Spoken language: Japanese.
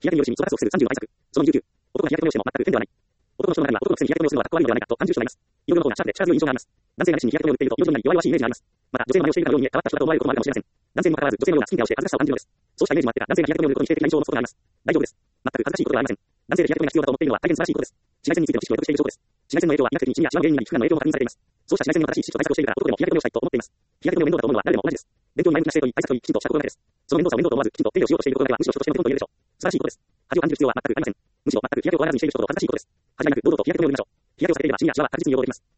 日焼けによる死に増加をする30の対策。その29。男が日焼けの容姿も全く変ではない。男の人の中には男のくせに日焼けの容姿の方がかっこ悪いのではないかと単純主張があります。色の方がシャープで力強い印象があります。男性が熱心に日焼けのを塗っていると色白になり弱々しいイメージがあります。また、女性の真似をしているかのように変わった人だと思われることもあるかもしれません。男性にもかかわらず、女性のようなスキンケアをして恥ずかしさを感じるのです。そうしたイメージもあってか、男性が日焼けのを塗ることに否定的な印象を持つことがあります。大丈夫です。全く恥ずかしいことではありません。男性で日焼けが必要だと思っているのは大変素晴らしいことです。紫外線についての知識を得得している証拠です。紫外線の影響は医学的に死にや死の原因になり、皮膚がんの影響も確認されています。そうした紫外線の正しい知識と対策をしているから男でも日焼けをしたいと思っています。日焼けの面倒だと思うのは誰でも同じです。勉強に前向きな姿勢といい対策といいきちんとした心がけです。その面倒さを面倒と思わずきちんと手入れをしようとしていることだけはむしろ人としての基本と言えるでしょう。素晴らしいことです。恥を感じる必要は全くありません。むしろ全く日焼けを怖がらずにしている人ほど恥ずかしいことです。恥じゃなく堂々と日焼け止めを塗りましょう。日焼けを避けていればシミやシワは確実に予防できます。